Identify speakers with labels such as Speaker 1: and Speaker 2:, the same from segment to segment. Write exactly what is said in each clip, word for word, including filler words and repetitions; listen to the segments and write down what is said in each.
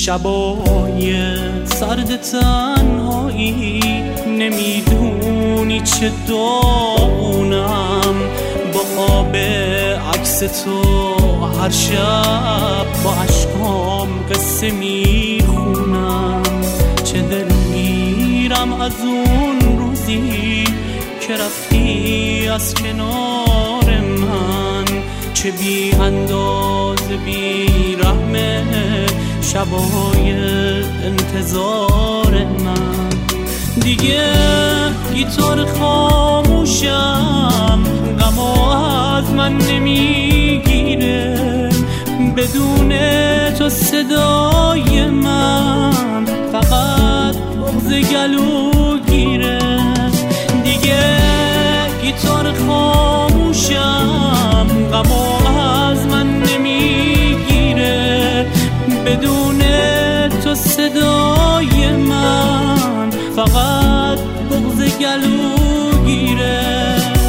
Speaker 1: شبای سرد تنهایی نمیدونی چه داغونم با خواب عکس تو هر شب با عشقام قصه میخونم چه دل میرم از اون روزی که رفتی از کنار من چه بی اندازه بی رحمه شبای انتظار من دیگه گیتار خاموشم غمو از من نمیگیره بدون تو صدای من فقط بغض گلو گیره دیگه گیتار خاموشم غمو از من نمیگیره بدون تو صدای من فقط بغض گلو گیره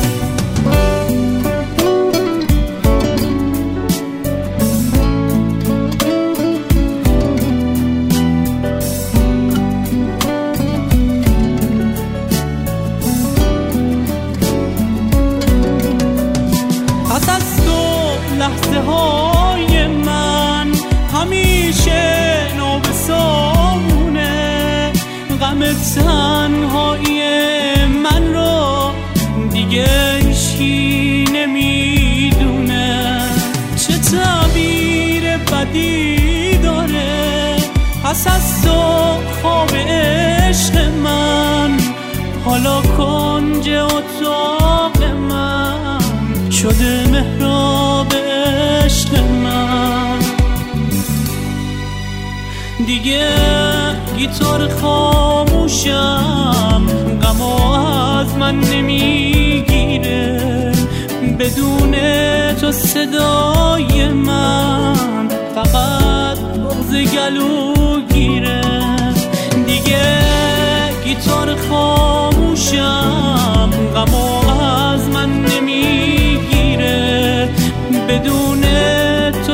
Speaker 1: پس از تو لحظه های من همیشه نابسامونه غم تنهایی من رو دیگه هیچکی نمیدونه چه تعبیر بدی داره پس از تو خواب عشق من حالا کنج اتاق من شده محراب عشق من دیگه گیتار خاموشم غمو از من نمیگیره بدون تو صدای من فقط بغض گلو گیره دیگه گیتار خاموشم غمو از من نمیگیره بدون تو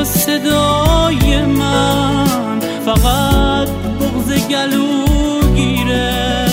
Speaker 1: صدای من فقط بغض گلو گیره